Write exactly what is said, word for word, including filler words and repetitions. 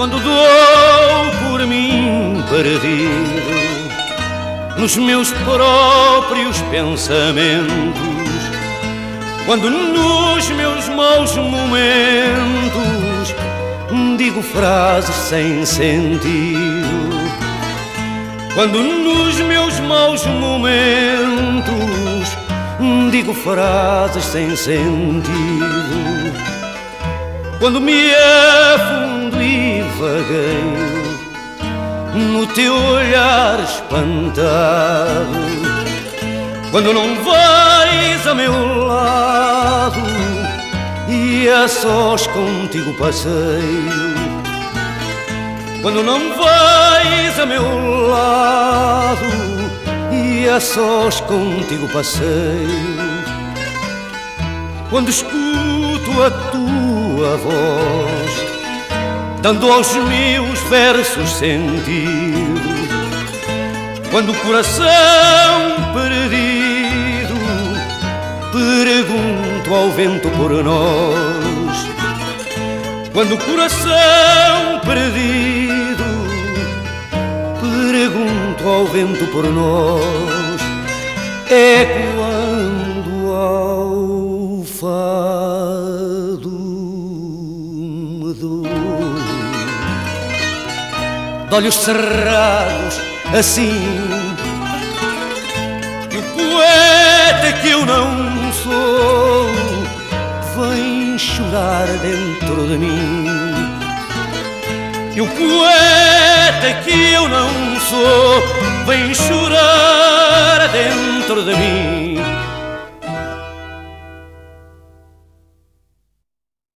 quando dou por mim perdido nos meus próprios pensamentos, quando nos meus maus momentos digo frases sem sentido, quando nos meus maus momentos digo frases sem sentido, quando me afundo e vagueio no teu olhar espantado, quando não vais a meu lado e a sós contigo passeio, quando não vais a meu lado e a sós contigo passeio, quando escuto a tua voz dando aos meus versos sentido, quando o coração perdido pergunto ao vento por nós, quando o coração perdido pergunto ao vento por nós, é quando ao fado me dou de olhos cerrados assim, e o poeta que eu não sou vem chorar dentro de mim, e o poeta que eu não sou vem chorar dentro de mim.